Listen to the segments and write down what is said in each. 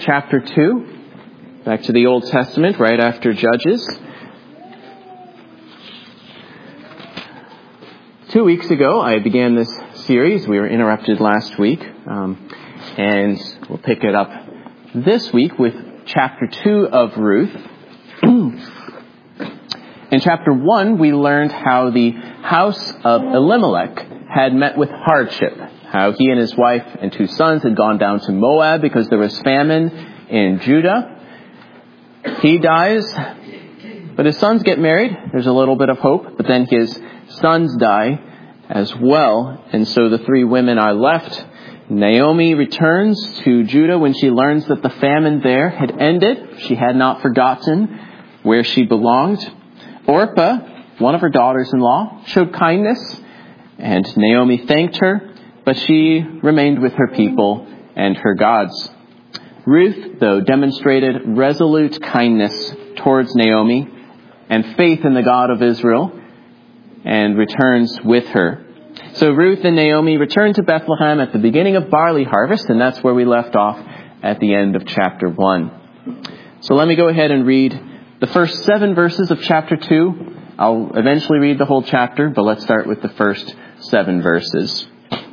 chapter 2, back to the Old Testament, right after Judges. 2 weeks ago, I began this series. We were interrupted last week, and we'll pick it up this week with chapter 2 of Ruth. In chapter 1, we learned how the house of Elimelech had met with hardship, how he and his wife and 2 sons had gone down to Moab because there was famine in Judah. He dies, but his sons get married. There's a little bit of hope, but then his sons die as well, and so the 3 women are left. Naomi returns to Judah when she learns that the famine there had ended. She had not forgotten where she belonged. Orpah, one of her daughters-in-law, showed kindness, and Naomi thanked her, but she remained with her people and her gods. Ruth, though, demonstrated resolute kindness towards Naomi and faith in the God of Israel, and returns with her. So Ruth and Naomi return to Bethlehem at the beginning of barley harvest, and that's where we left off at the end of chapter 1. So let me go ahead and read the first 7 verses of chapter 2. I'll eventually read the whole chapter, but let's start with the first 7 verses.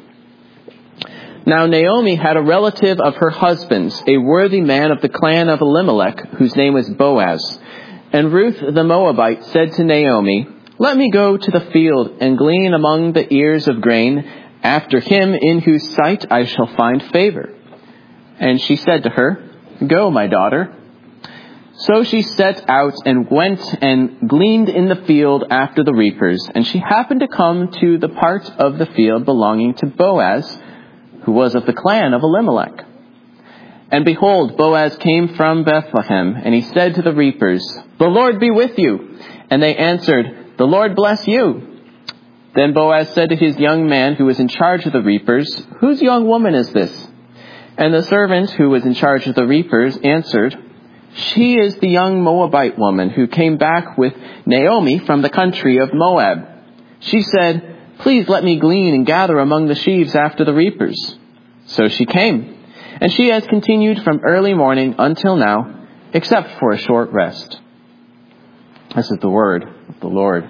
Now Naomi had a relative of her husband's, a worthy man of the clan of Elimelech, whose name was Boaz. And Ruth the Moabite said to Naomi, "Let me go to the field and glean among the ears of grain after him in whose sight I shall find favor." And she said to her, "Go, my daughter." So she set out and went and gleaned in the field after the reapers. And she happened to come to the part of the field belonging to Boaz, who was of the clan of Elimelech. And behold, Boaz came from Bethlehem, and he said to the reapers, "The Lord be with you." And they answered, "The Lord bless you." Then Boaz said to his young man who was in charge of the reapers, "Whose young woman is this?" And the servant who was in charge of the reapers answered, "She is the young Moabite woman who came back with Naomi from the country of Moab. She said, 'Please let me glean and gather among the sheaves after the reapers.' So she came, and she has continued from early morning until now, except for a short rest." This is the word of the Lord.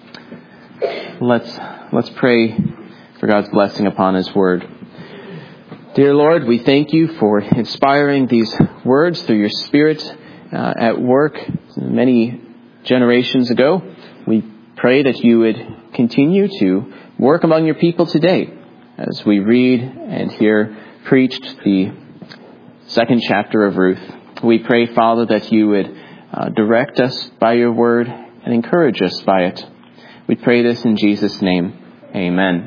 Let's pray for God's blessing upon His word. Dear Lord, we thank you for inspiring these words through your Spirit at work many generations ago. We pray that you would continue to work among your people today as we read and hear preached the 2nd chapter of Ruth. We pray, Father, that you would direct us by your word and encourage us by it. We pray this in Jesus' name. Amen.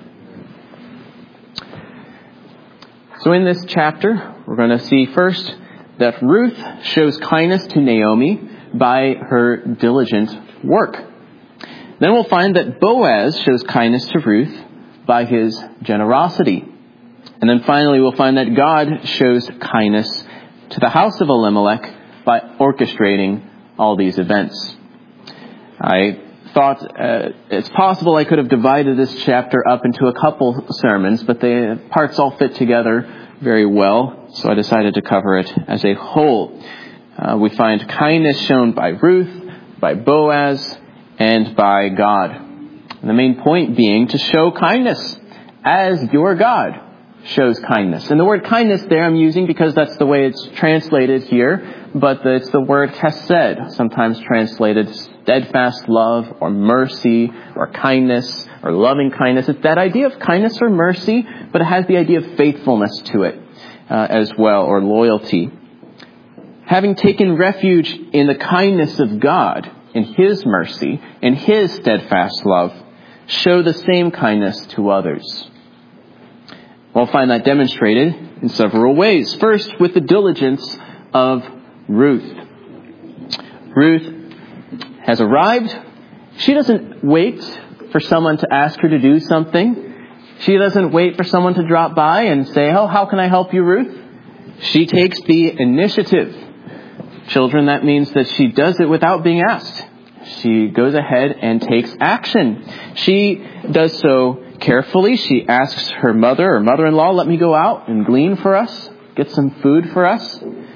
So in this chapter, we're going to see first that Ruth shows kindness to Naomi by her diligent work. Then we'll find that Boaz shows kindness to Ruth by his generosity. And then finally, we'll find that God shows kindness to the house of Elimelech by orchestrating all these events. I thought it's possible I could have divided this chapter up into a couple sermons, but the parts all fit together very well, so I decided to cover it as a whole. We find kindness shown by Ruth, by Boaz, and by God. And the main point being to show kindness as your God shows kindness. And the word kindness there I'm using because that's the way it's translated here, but it's the word chesed, sometimes translated steadfast love or mercy or kindness or loving kindness. It's that idea of kindness or mercy, but it has the idea of faithfulness to it as well, or loyalty. Having taken refuge in the kindness of God, in His mercy, in His steadfast love, show the same kindness to others. We'll find that demonstrated in several ways. First, with the diligence of Ruth. Ruth has arrived. She doesn't wait for someone to ask her to do something. She doesn't wait for someone to drop by and say, "Oh, how can I help you, Ruth?" She takes the initiative. Children, that means that she does it without being asked. She goes ahead and takes action. She does so carefully. She asks her mother or mother-in-law, "Let me go out and glean for us, get some food for us."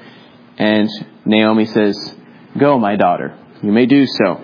And Naomi says, "Go, my daughter. You may do so."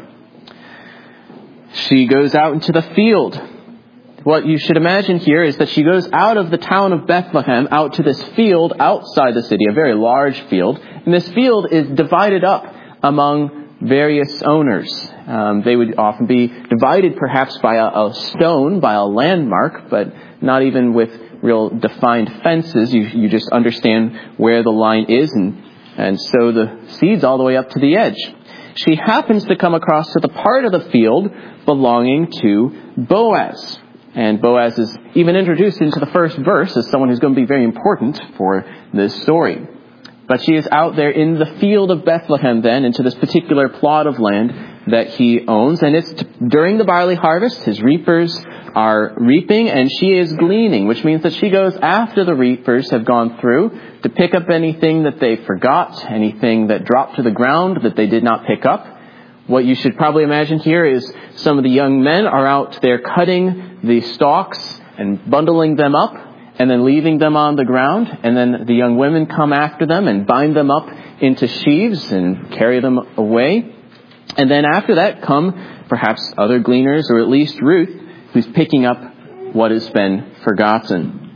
She goes out into the field. What you should imagine here is that she goes out of the town of Bethlehem out to this field outside the city, a very large field. And this field is divided up among various owners. They would often be divided perhaps by a stone, by a landmark, but not even with real defined fences. You just understand where the line is and sow the seeds all the way up to the edge. She happens to come across to the part of the field belonging to Boaz. And Boaz is even introduced into the first verse as someone who's going to be very important for this story. But she is out there in the field of Bethlehem then, into this particular plot of land that he owns. And it's during the barley harvest. His reapers are reaping and she is gleaning, which means that she goes after the reapers have gone through to pick up anything that they forgot, anything that dropped to the ground that they did not pick up. What you should probably imagine here is some of the young men are out there cutting the stalks and bundling them up and then leaving them on the ground. And then the young women come after them and bind them up into sheaves and carry them away. And then after that come perhaps other gleaners, or at least Ruth, who's picking up what has been forgotten.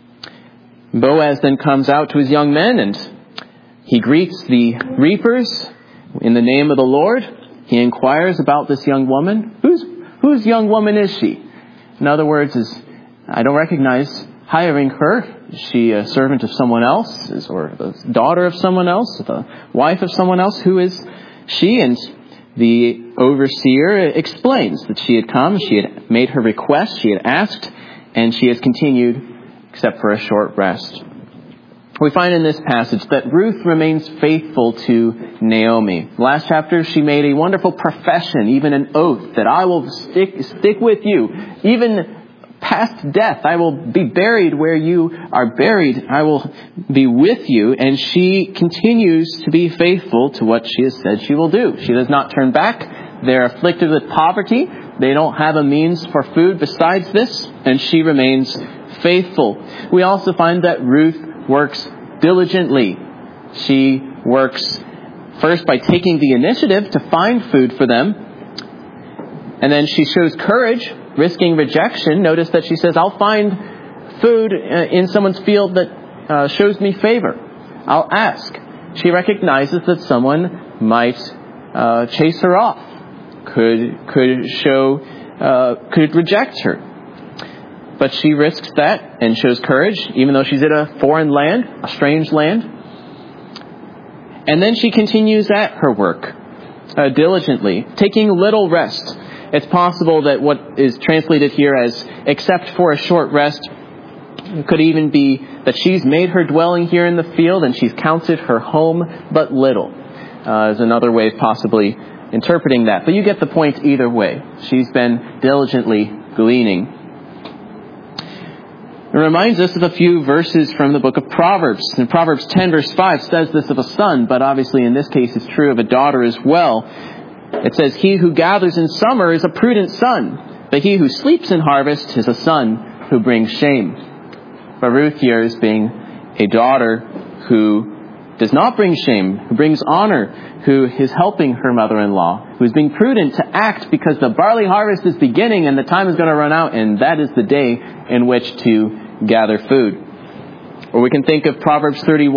Boaz then comes out to his young men and he greets the reapers in the name of the Lord. He inquires about this young woman. Whose young woman is she? In other words, I don't recognize hiring her. Is she a servant of someone else? Or the daughter of someone else? The wife of someone else? Who is she? And the overseer explains that she had come, she had made her request, she had asked, and she has continued except for a short rest. We find in this passage that Ruth remains faithful to Naomi. Last chapter, she made a wonderful profession, even an oath, that I will stick with you. Even past death, I will be buried where you are buried. I will be with you. And she continues to be faithful to what she has said she will do. She does not turn back. They're afflicted with poverty. They don't have a means for food besides this. And she remains faithful. We also find that Ruth works diligently. She works first by taking the initiative to find food for them. And then she shows courage, risking rejection. Notice that she says, I'll find food in someone's field that shows me favor. I'll ask. She recognizes that someone might chase her off, could reject her. But she risks that and shows courage, even though she's in a foreign land, a strange land. And then she continues at her work diligently, taking little rest. It's possible that what is translated here as except for a short rest could even be that she's made her dwelling here in the field and she's counted her home but little. Is another way of possibly interpreting that. But you get the point either way. She's been diligently gleaning. It reminds us of a few verses from the book of Proverbs. In Proverbs 10 verse 5 says this of a son, but obviously in this case it's true of a daughter as well. It says, he who gathers in summer is a prudent son, but he who sleeps in harvest is a son who brings shame. But Ruth here is being a daughter who does not bring shame, who brings honor, who is helping her mother-in-law, who is being prudent to act because the barley harvest is beginning and the time is going to run out, and that is the day in which to gather food. Or we can think of Proverbs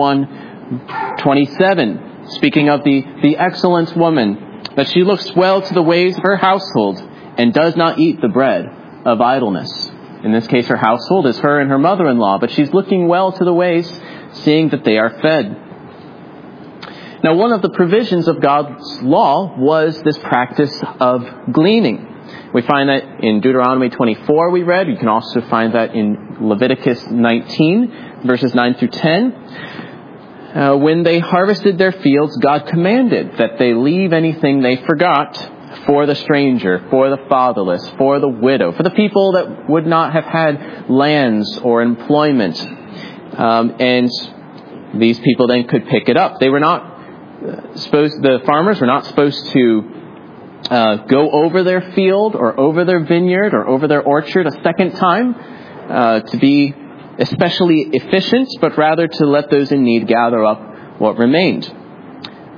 31:27, speaking of the excellent woman, that she looks well to the ways of her household and does not eat the bread of idleness. In this case, her household is her and her mother-in-law, but she's looking well to the ways, seeing that they are fed. Now, one of the provisions of God's law was this practice of gleaning. We find that in Deuteronomy 24 we read. You can also find that in Leviticus 19, verses 9 through 10. When they harvested their fields, God commanded that they leave anything they forgot for the stranger, for the fatherless, for the widow, for the people that would not have had lands or employment. And these people then could pick it up. They were not the farmers were not supposed to go over their field or over their vineyard or over their orchard a second time to be especially efficient, but rather to let those in need gather up what remained.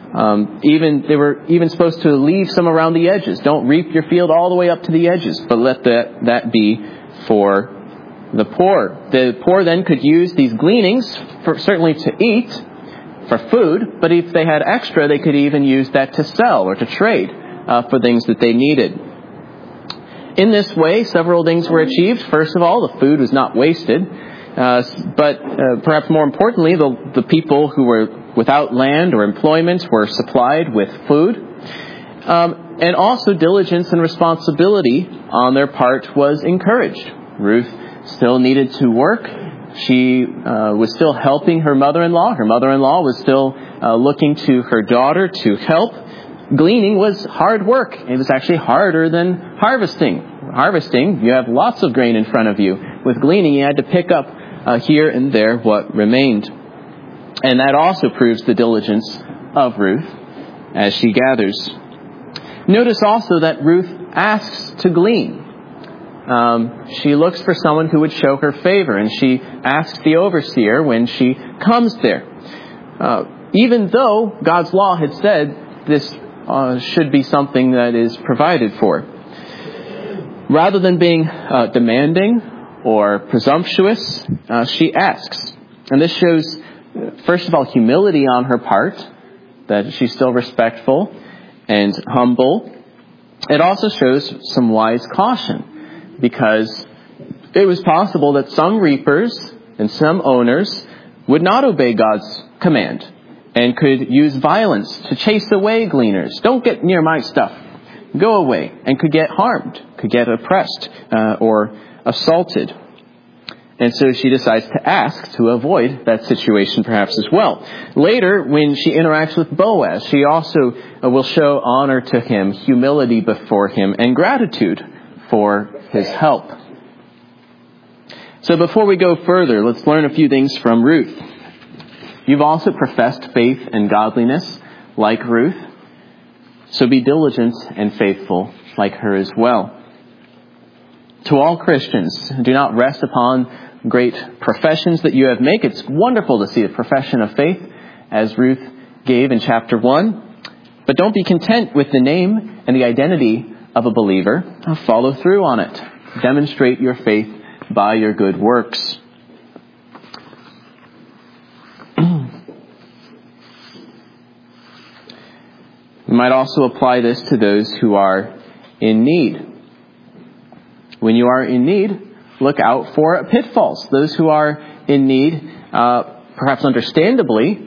They were even supposed to leave some around the edges. Don't reap your field all the way up to the edges, but let that be for the poor. The poor then could use these gleanings certainly to eat, for food, but if they had extra, they could even use that to sell or to trade for things that they needed. In this way, several things were achieved. First of all, the food was not wasted, but perhaps more importantly, the people who were without land or employment were supplied with food. And also diligence and responsibility on their part was encouraged. Ruth still needed to work. She was still helping her mother-in-law. Her mother-in-law was still looking to her daughter to help. Gleaning was hard work. It was actually harder than harvesting. Harvesting, you have lots of grain in front of you. With gleaning, you had to pick up here and there what remained. And that also proves the diligence of Ruth as she gathers. Notice also that Ruth asks to glean. She looks for someone who would show her favor, and she asks the overseer when she comes there. Even though God's law had said this should be something that is provided for. Rather than being demanding or presumptuous, she asks. And this shows, first of all, humility on her part, that she's still respectful and humble. It also shows some wise caution, because it was possible that some reapers and some owners would not obey God's command and could use violence to chase away gleaners. Don't get near my stuff. Go away. And could get harmed, could get oppressed or assaulted. And so she decides to ask to avoid that situation perhaps as well. Later, when she interacts with Boaz, she also will show honor to him, humility before him, and gratitude for his help. So before we go further, let's learn a few things from Ruth. You've also professed faith and godliness like Ruth, so be diligent and faithful like her as well. To all Christians, do not rest upon great professions that you have made. It's wonderful to see the profession of faith as Ruth gave in chapter 1. But don't be content with the name and the identity of a believer. Follow through on it. Demonstrate your faith by your good works. We might also apply this to those who are in need. When you are in need, look out for pitfalls. Those who are in need, perhaps understandably,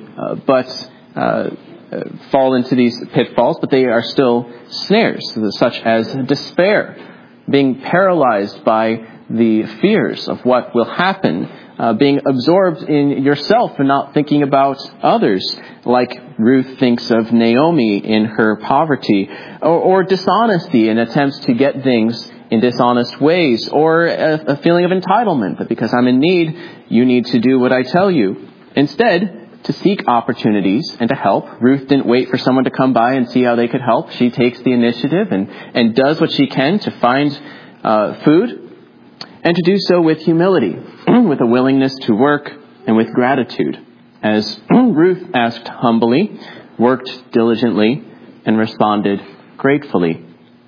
fall into these pitfalls, but they are still snares, such as despair, being paralyzed by the fears of what will happen, being absorbed in yourself and not thinking about others, like Ruth thinks of Naomi in her poverty, or dishonesty in attempts to get things in dishonest ways, or a feeling of entitlement, that because I'm in need, you need to do what I tell you. Instead, to seek opportunities and to help. Ruth didn't wait for someone to come by and see how they could help. She takes the initiative and does what she can to find food, and to do so with humility, with a willingness to work, and with gratitude. As Ruth asked humbly, worked diligently, and responded gratefully.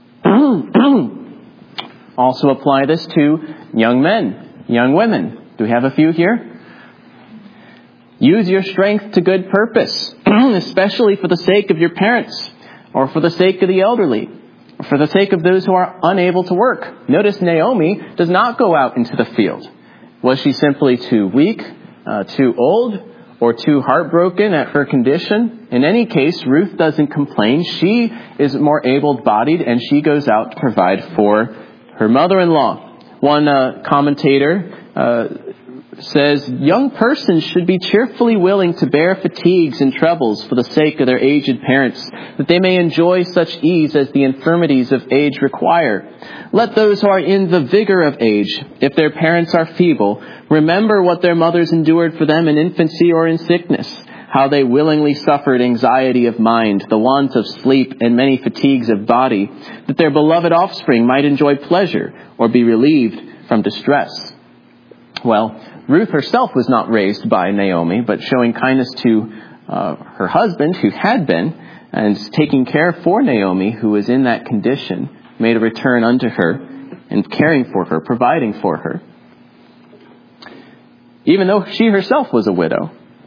Also apply this to young men, young women. Do we have a few here? Use your strength to good purpose, especially for the sake of your parents, or for the sake of the elderly, or for the sake of those who are unable to work. Notice Naomi does not go out into the field. Was she simply too weak, too old, or too heartbroken at her condition? In any case, Ruth doesn't complain. She is more able-bodied, and she goes out to provide for her mother-in-law. One commentator says, young persons should be cheerfully willing to bear fatigues and troubles for the sake of their aged parents, that they may enjoy such ease as the infirmities of age require. Let those who are in the vigor of age, if their parents are feeble, remember what their mothers endured for them in infancy or in sickness, how they willingly suffered anxiety of mind, the want of sleep, and many fatigues of body, that their beloved offspring might enjoy pleasure or be relieved from distress. Well, Ruth herself was not raised by Naomi, but showing kindness to her husband, who had been, and taking care for Naomi, who was in that condition, made a return unto her and caring for her, providing for her, even though she herself was a widow.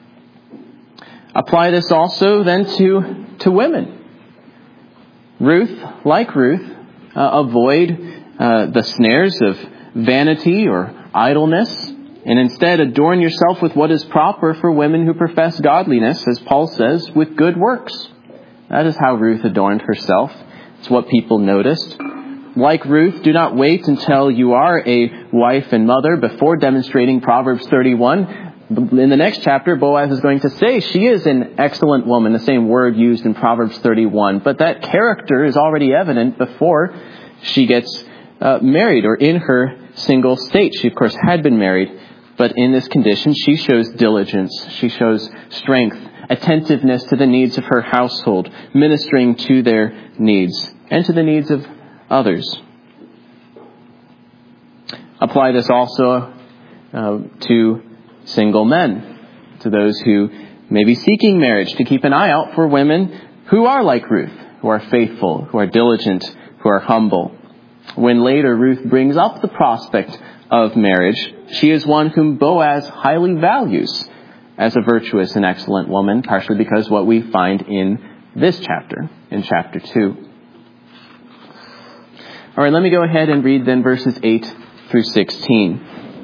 Apply this also then to women. Ruth, like Ruth, avoid the snares of vanity or idleness, and instead adorn yourself with what is proper for women who profess godliness, as Paul says, with good works. That is how Ruth adorned herself. It's what people noticed. Like Ruth, do not wait until you are a wife and mother before demonstrating Proverbs 31. In the next chapter, Boaz is going to say she is an excellent woman, the same word used in Proverbs 31. But that character is already evident before she gets married or in her single state. She, of course, had been married, but in this condition, she shows diligence. She shows strength, attentiveness to the needs of her household, ministering to their needs and to the needs of others. Apply this also to single men, to those who may be seeking marriage, to keep an eye out for women who are like Ruth, who are faithful, who are diligent, who are humble. When later Ruth brings up the prospect of marriage, she is one whom Boaz highly values as a virtuous and excellent woman, partially because what we find in this chapter, in chapter 2. All right, let me go ahead and read then verses 8 through 16.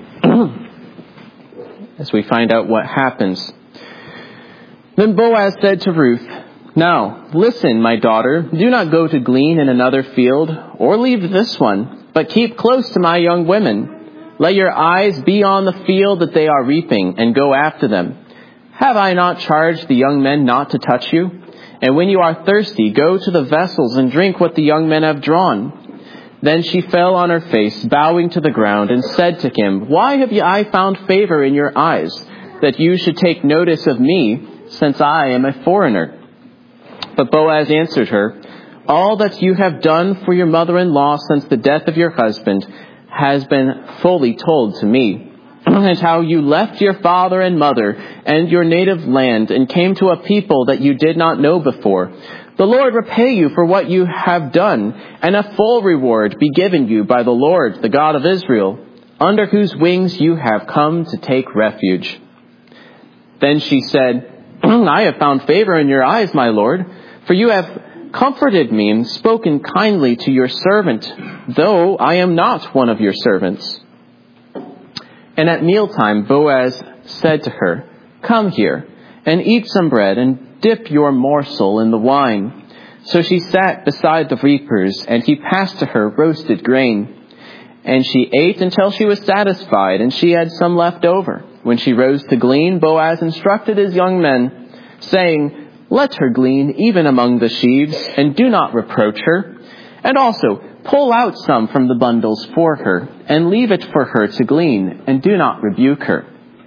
As we find out what happens. Then Boaz said to Ruth, "Now, listen, my daughter, do not go to glean in another field, or leave this one, but keep close to my young women. Let your eyes be on the field that they are reaping, and go after them. Have I not charged the young men not to touch you? And when you are thirsty, go to the vessels and drink what the young men have drawn." Then she fell on her face, bowing to the ground, and said to him, "Why have I found favor in your eyes, that you should take notice of me, since I am a foreigner?" But Boaz answered her, "All that you have done for your mother-in-law since the death of your husband has been fully told to me, and how you left your father and mother and your native land and came to a people that you did not know before. The Lord repay you for what you have done, and a full reward be given you by the Lord, the God of Israel, under whose wings you have come to take refuge." Then she said, "I have found favor in your eyes, my Lord, for you have comforted me and spoken kindly to your servant, though I am not one of your servants." And at mealtime Boaz said to her, "Come here and eat some bread and dip your morsel in the wine." So she sat beside the reapers, and he passed to her roasted grain. And she ate until she was satisfied, and she had some left over. When she rose to glean, Boaz instructed his young men, saying, "Let her glean even among the sheaves, and do not reproach her. And also pull out some from the bundles for her, and leave it for her to glean, and do not rebuke her."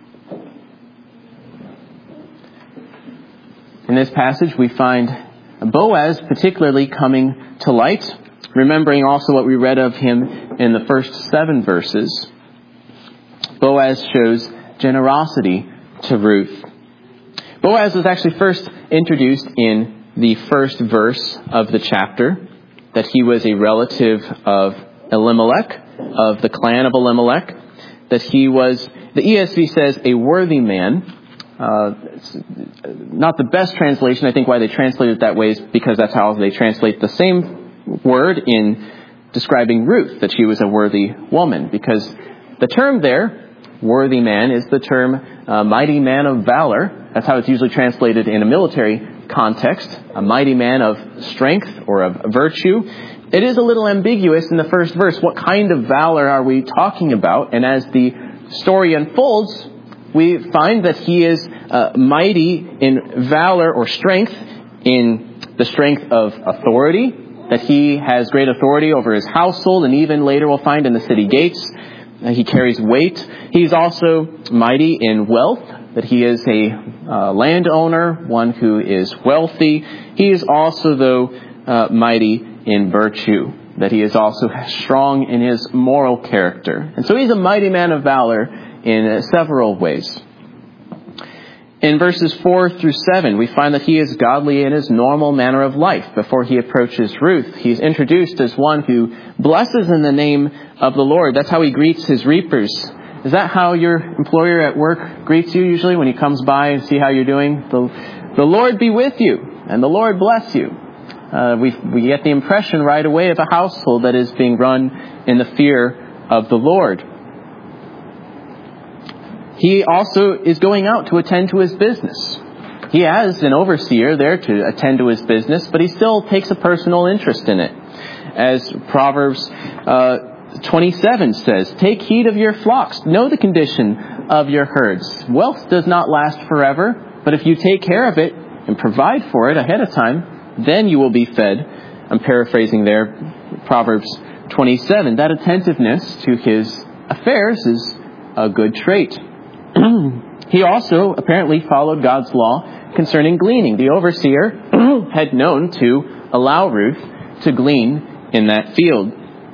In this passage, we find Boaz particularly coming to light, remembering also what we read of him in the first 7 verses. Boaz shows generosity to Ruth. Boaz was actually first introduced in the first verse of the chapter, that he was a relative of Elimelech, of the clan of Elimelech, that he was, the ESV says, a worthy man. It's not the best translation. I think why they translate it that way is because that's how they translate the same word in describing Ruth, that she was a worthy woman. Because the term there, worthy man, is the term mighty man of valor. That's how it's usually translated in a military context, a mighty man of strength or of virtue. It is a little ambiguous in the first verse. What kind of valor are we talking about? And as the story unfolds, we find that he is mighty in valor or strength, in the strength of authority, that he has great authority over his household, and even later we'll find in the city gates, he carries weight. He's also mighty in wealth, that he is a landowner, one who is wealthy. He is also, though, mighty in virtue, that he is also strong in his moral character. And so he's a mighty man of valor in several ways. In verses 4 through 7, we find that he is godly in his normal manner of life. Before he approaches Ruth, he's introduced as one who blesses in the name of the Lord. That's how he greets his reapers. Is that how your employer at work greets you usually when he comes by and see how you're doing? The Lord be with you, and the Lord bless you. We get the impression right away of a household that is being run in the fear of the Lord. He also is going out to attend to his business. He has an overseer there to attend to his business, but he still takes a personal interest in it. As Proverbs 27 says, "Take heed of your flocks, know the condition of your herds. Wealth does not last forever, but if you take care of it and provide for it ahead of time, then you will be fed." I'm paraphrasing there, Proverbs 27. That attentiveness to his affairs is a good trait. He also apparently followed God's law concerning gleaning. The overseer had known to allow Ruth to glean in that field.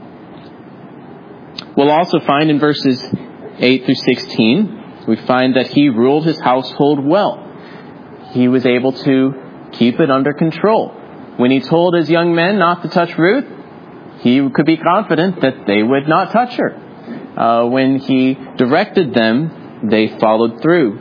We'll also find in verses 8 through 16, we find that he ruled his household well. He was able to keep it under control. When he told his young men not to touch Ruth, he could be confident that they would not touch her. When he directed them, they followed through.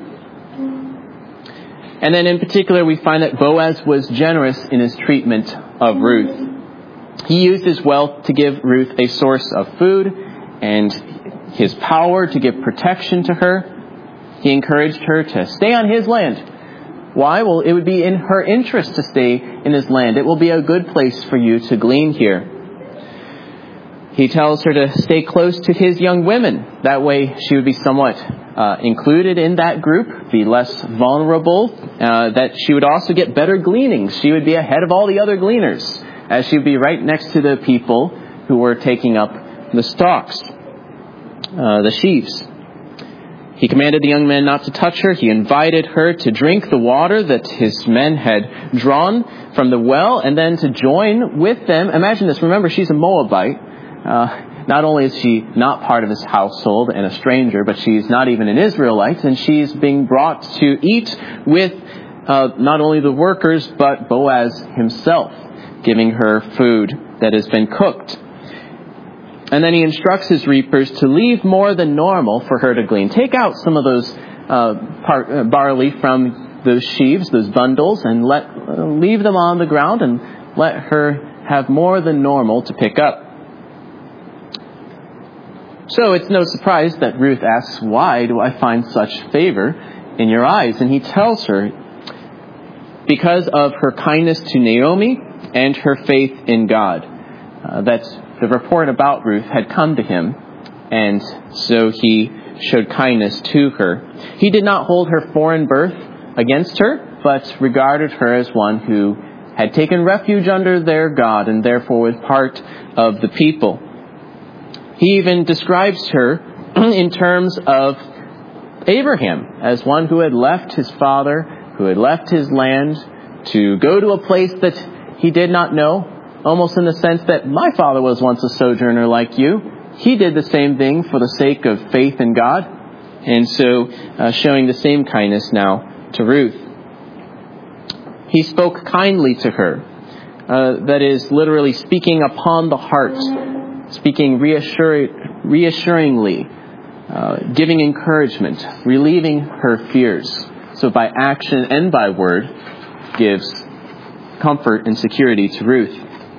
And then in particular, we find that Boaz was generous in his treatment of Ruth. He used his wealth to give Ruth a source of food and his power to give protection to her. He encouraged her to stay on his land. Why? Well, it would be in her interest to stay in his land. It will be a good place for you to glean here. He tells her to stay close to his young women. That way she would be somewhat included in that group, be less vulnerable, that she would also get better gleanings. She would be ahead of all the other gleaners, as she would be right next to the people who were taking up the stalks, the sheaves. He commanded the young men not to touch her. He invited her to drink the water that his men had drawn from the well, and then to join with them. Imagine this. Remember, she's a Moabite. Not only is she not part of his household and a stranger, but she's not even an Israelite, and she's being brought to eat with not only the workers, but Boaz himself, giving her food that has been cooked. And then he instructs his reapers to leave more than normal for her to glean. Take out some of those barley from those sheaves, those bundles, and leave them on the ground and let her have more than normal to pick up. So it's no surprise that Ruth asks, "Why do I find such favor in your eyes?" And he tells her, because of her kindness to Naomi and her faith in God, that the report about Ruth had come to him, and so he showed kindness to her. He did not hold her foreign birth against her, but regarded her as one who had taken refuge under their God and therefore was part of the people. He even describes her in terms of Abraham as one who had left his father, who had left his land to go to a place that he did not know, almost in the sense that my father was once a sojourner like you. He did the same thing for the sake of faith in God, and so showing the same kindness now to Ruth. He spoke kindly to her, that is literally speaking upon the heart, speaking reassuringly, giving encouragement, relieving her fears. So by action and by word, gives comfort and security to Ruth.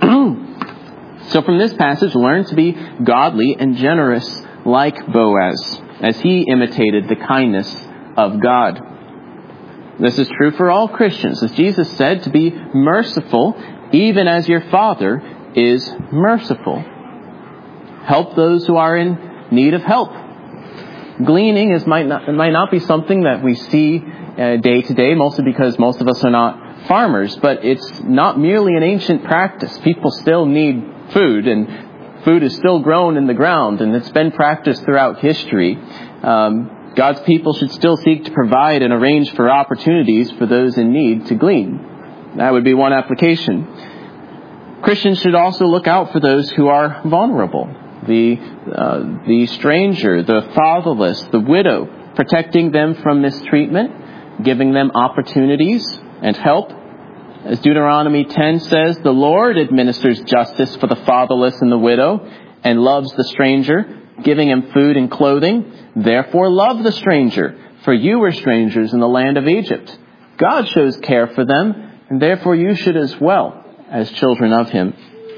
So from this passage, learn to be godly and generous like Boaz, as he imitated the kindness of God. This is true for all Christians. As Jesus said, to be merciful, even as your Father is merciful. Help those who are in need of help. Gleaning might not be something that we see day to day, mostly because most of us are not farmers, but it's not merely an ancient practice. People still need food, and food is still grown in the ground, and it's been practiced throughout history. God's people should still seek to provide and arrange for opportunities for those in need to glean. That would be one application. Christians should also look out for those who are vulnerable. The stranger, the fatherless, the widow, protecting them from mistreatment, giving them opportunities and help. As Deuteronomy 10 says, the Lord administers justice for the fatherless and the widow and loves the stranger, giving him food and clothing. Therefore love the stranger, for you were strangers in the land of Egypt. God shows care for them, and therefore you should as well, as children of him.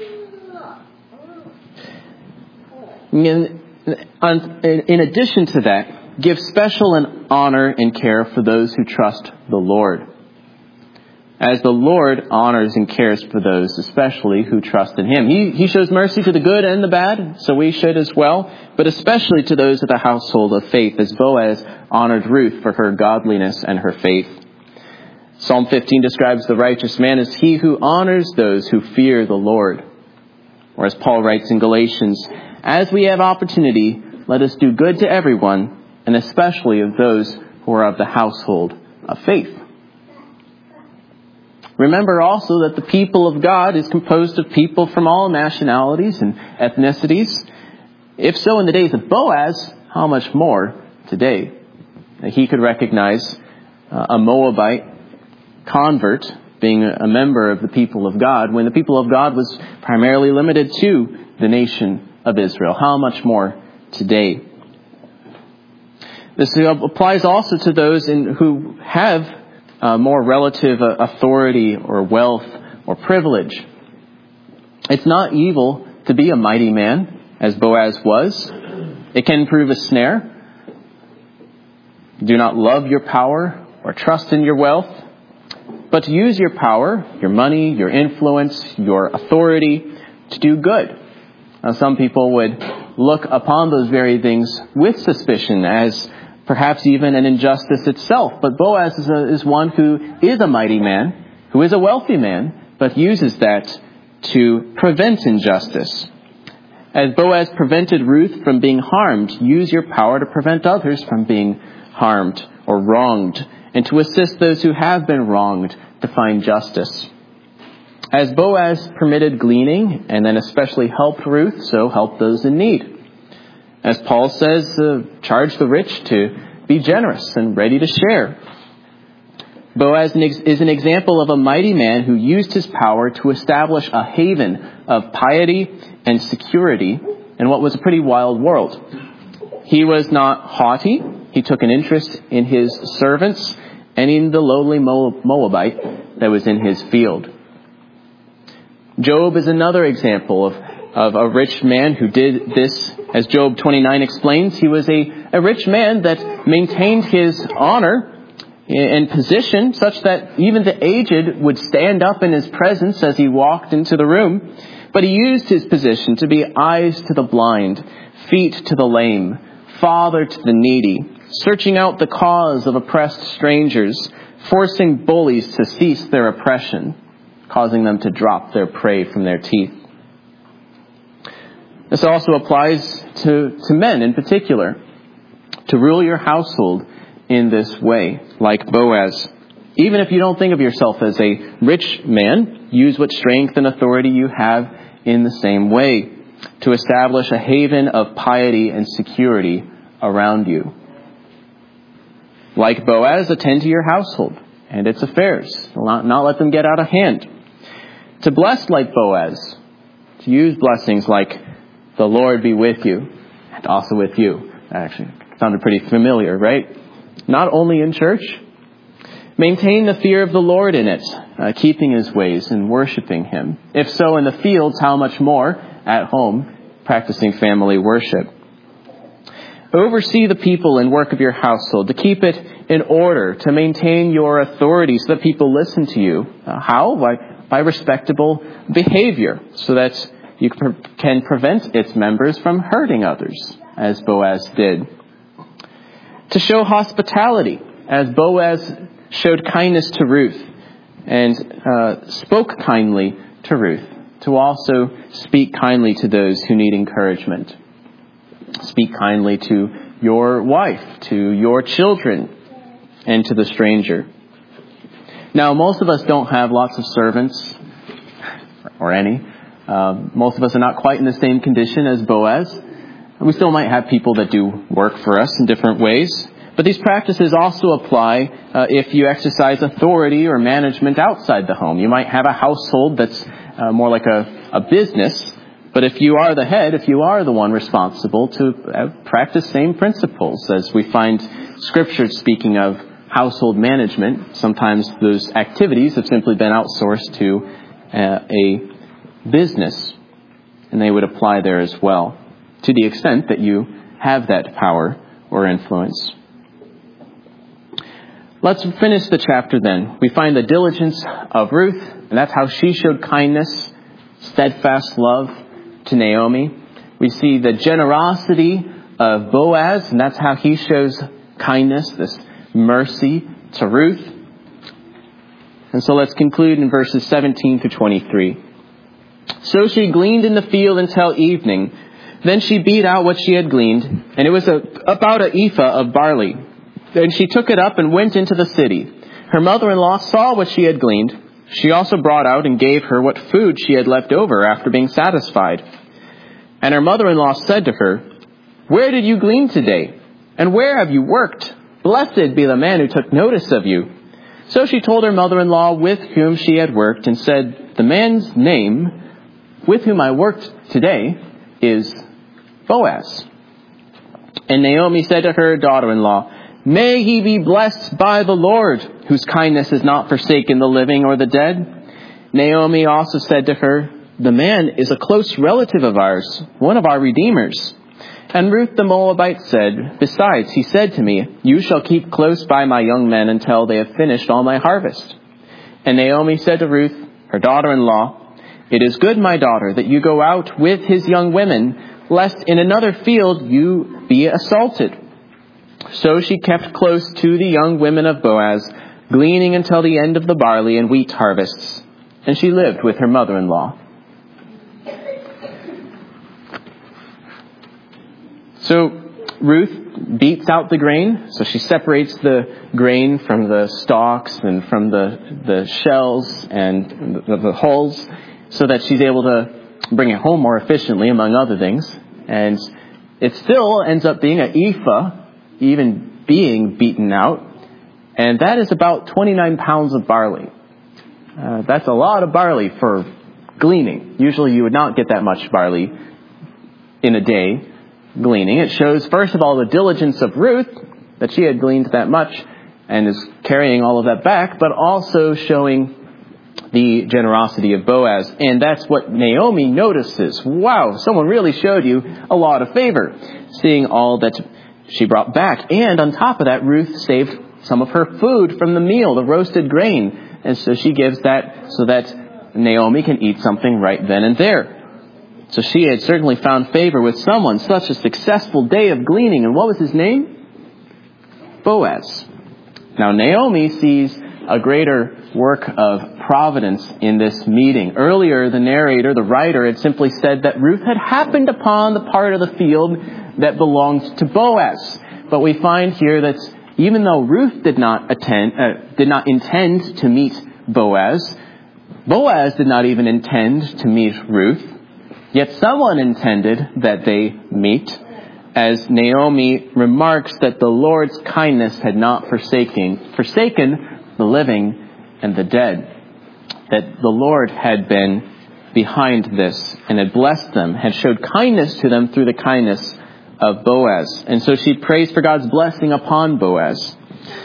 In addition to that, give special honor and care for those who trust the Lord, as the Lord honors and cares for those, especially who trust in him. He shows mercy to the good and the bad, so we should as well, but especially to those of the household of faith, as Boaz honored Ruth for her godliness and her faith. Psalm 15 describes the righteous man as he who honors those who fear the Lord. Or as Paul writes in Galatians, as we have opportunity, let us do good to everyone, and especially of those who are of the household of faith. Remember also that the people of God is composed of people from all nationalities and ethnicities. If so in the days of Boaz, how much more today? He could recognize a Moabite convert being a member of the people of God, when the people of God was primarily limited to the nation of Israel. How much more today? This applies also to those who have more relative authority or wealth or privilege. It's not evil to be a mighty man, as Boaz was. It can prove a snare. Do not love your power or trust in your wealth, but to use your power, your money, your influence, your authority to do good. Now, some people would look upon those very things with suspicion as perhaps even an injustice itself. But Boaz is one who is a mighty man, who is a wealthy man, but uses that to prevent injustice. As Boaz prevented Ruth from being harmed, use your power to prevent others from being harmed or wronged, and to assist those who have been wronged to find justice. As Boaz permitted gleaning and then especially helped Ruth, so help those in need. As Paul says, charge the rich to be generous and ready to share. Boaz is an example of a mighty man who used his power to establish a haven of piety and security in what was a pretty wild world. He was not haughty. He took an interest in his servants and in the lowly Moabite that was in his field. Job is another example of a rich man who did this. As Job 29 explains, he was a rich man that maintained his honor and position such that even the aged would stand up in his presence as he walked into the room. But he used his position to be eyes to the blind, feet to the lame, father to the needy, searching out the cause of oppressed strangers, forcing bullies to cease their oppression, causing them to drop their prey from their teeth. This also applies to men in particular, to rule your household in this way, like Boaz. Even if you don't think of yourself as a rich man, use what strength and authority you have in the same way to establish a haven of piety and security around you. Like Boaz, attend to your household and its affairs. Not let them get out of hand. To bless like Boaz, to use blessings like the Lord be with you and also with you. That actually sounded pretty familiar, right? Not only in church. Maintain the fear of the Lord in it, keeping his ways and worshiping him. If so in the fields, how much more at home, practicing family worship. Oversee the people and work of your household, to keep it in order, to maintain your authority so that people listen to you. How? By respectable behavior, so that you can prevent its members from hurting others, as Boaz did. To show hospitality, as Boaz showed kindness to Ruth and spoke kindly to Ruth. To also speak kindly to those who need encouragement. Speak kindly to your wife, to your children, and to the stranger. Now, most of us don't have lots of servants, or any. Most of us are not quite in the same condition as Boaz. We still might have people that do work for us in different ways. But these practices also apply if you exercise authority or management outside the home. You might have a household that's more like a business, but if you are the head, if you are the one responsible to practice same principles, as we find Scripture speaking of household management, sometimes those activities have simply been outsourced to a business, and they would apply there as well, to the extent that you have that power or influence. Let's finish the chapter then. We find the diligence of Ruth, and that's how she showed kindness, steadfast love to Naomi. We see the generosity of Boaz, and that's how he shows kindness, this mercy to Ruth. And so let's conclude in verses 17 to 23. So she gleaned in the field until evening. Then she beat out what she had gleaned, and it was about an ephah of barley. Then she took it up and went into the city. Her mother-in-law saw what she had gleaned. She also brought out and gave her what food she had left over after being satisfied. And her mother-in-law said to her, "Where did you glean today? And where have you worked? Blessed be the man who took notice of you." So she told her mother-in-law with whom she had worked and said, "The man's name with whom I worked today is Boaz." And Naomi said to her daughter-in-law, "May he be blessed by the Lord, whose kindness has not forsaken the living or the dead." Naomi also said to her, "The man is a close relative of ours, one of our redeemers." And Ruth the Moabite said, "Besides, he said to me, 'You shall keep close by my young men until they have finished all my harvest.'" And Naomi said to Ruth, her daughter-in-law, "It is good, my daughter, that you go out with his young women, lest in another field you be assaulted." So she kept close to the young women of Boaz, gleaning until the end of the barley and wheat harvests. And she lived with her mother-in-law. So Ruth beats out the grain. So she separates the grain from the stalks and from the shells and the hulls, so that she's able to bring it home more efficiently, among other things. And it still ends up being an ephah, even being beaten out. And that is about 29 pounds of barley. That's a lot of barley for gleaning. Usually you would not get that much barley in a day gleaning. It shows, first of all, the diligence of Ruth, that she had gleaned that much and is carrying all of that back, but also showing the generosity of Boaz. And that's what Naomi notices. Wow, someone really showed you a lot of favor, seeing all that she brought back. And on top of that, Ruth saved some of her food from the meal, the roasted grain. And so she gives that so that Naomi can eat something right then and there. So she had certainly found favor with someone. Such a successful day of gleaning. And what was his name? Boaz. Now Naomi sees a greater work of providence in this meeting. Earlier, the narrator, the writer, had simply said that Ruth had happened upon the part of the field that belonged to Boaz. But we find here that even though Ruth did not intend to meet Boaz, Boaz did not even intend to meet Ruth. Yet someone intended that they meet, as Naomi remarks that the Lord's kindness had not forsaken the living and the dead. That the Lord had been behind this and had blessed them, had showed kindness to them through the kindness of Boaz. And so she prays for God's blessing upon Boaz.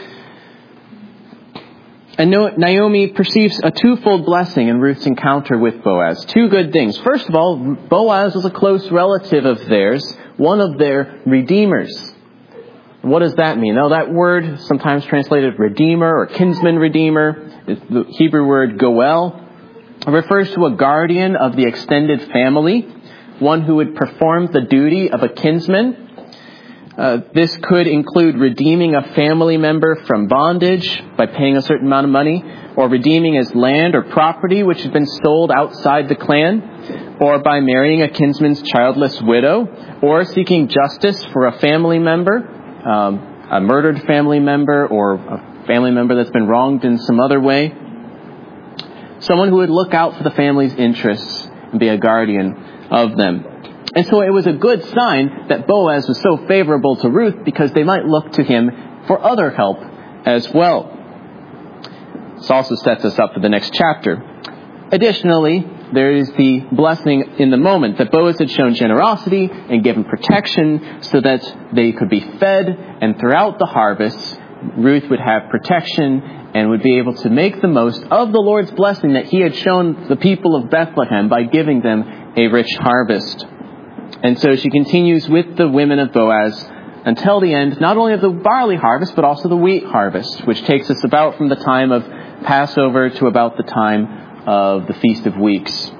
And Naomi perceives a twofold blessing in Ruth's encounter with Boaz. Two good things. First of all, Boaz was a close relative of theirs, one of their redeemers. What does that mean? Now, that word, sometimes translated redeemer or kinsman redeemer, is the Hebrew word goel. It refers to a guardian of the extended family, one who would perform the duty of a kinsman. This could include redeeming a family member from bondage by paying a certain amount of money, or redeeming his land or property which had been sold outside the clan, or by marrying a kinsman's childless widow, or seeking justice for a family member, a murdered family member, or a family member that's been wronged in some other way. Someone who would look out for the family's interests and be a guardian of them. And so it was a good sign that Boaz was so favorable to Ruth, because they might look to him for other help as well. This also sets us up for the next chapter. Additionally, there is the blessing in the moment that Boaz had shown generosity and given protection so that they could be fed, and throughout the harvest, Ruth would have protection and would be able to make the most of the Lord's blessing that he had shown the people of Bethlehem by giving them a rich harvest. And so she continues with the women of Boaz until the end, not only of the barley harvest, but also the wheat harvest, which takes us about from the time of Passover to about the time of the Feast of Weeks.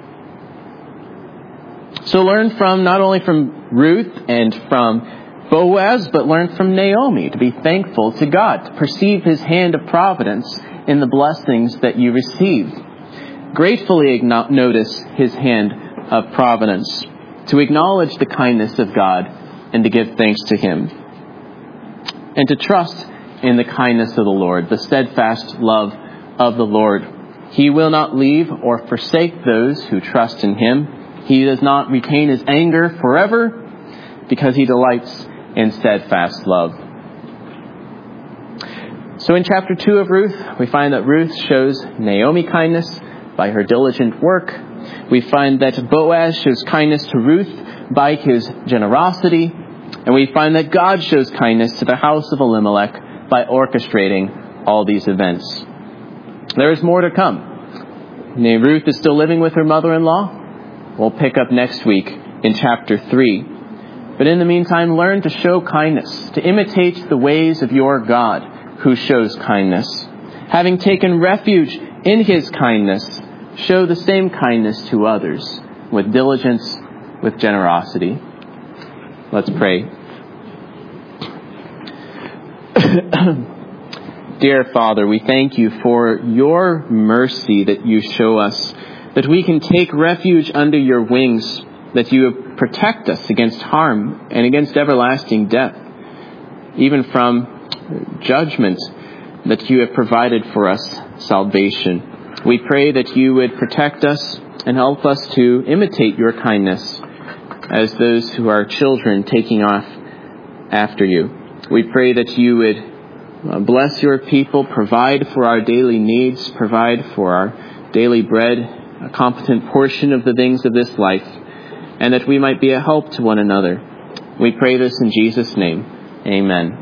So learn from not only from Ruth and from Boaz, but learn from Naomi to be thankful to God, to perceive his hand of providence in the blessings that you receive. Gratefully notice his hand of providence, to acknowledge the kindness of God and to give thanks to him. And to trust in the kindness of the Lord, the steadfast love of the Lord. He will not leave or forsake those who trust in him. He does not retain his anger forever because he delights in steadfast love. So in chapter 2 of Ruth, we find that Ruth shows Naomi kindness by her diligent work. We find that Boaz shows kindness to Ruth by his generosity. And we find that God shows kindness to the house of Elimelech by orchestrating all these events. There is more to come. Ruth is still living with her mother-in-law. We'll pick up next week in chapter 3. But in the meantime, learn to show kindness, to imitate the ways of your God who shows kindness. Having taken refuge in his kindness, show the same kindness to others with diligence, with generosity. Let's pray. Dear Father, we thank you for your mercy that you show us, that we can take refuge under your wings, that you protect us against harm and against everlasting death, even from judgment, that you have provided for us salvation. We pray that you would protect us and help us to imitate your kindness as those who are children taking off after you. We pray that you would bless your people, provide for our daily needs, provide for our daily bread, a competent portion of the things of this life, and that we might be a help to one another. We pray this in Jesus' name. Amen.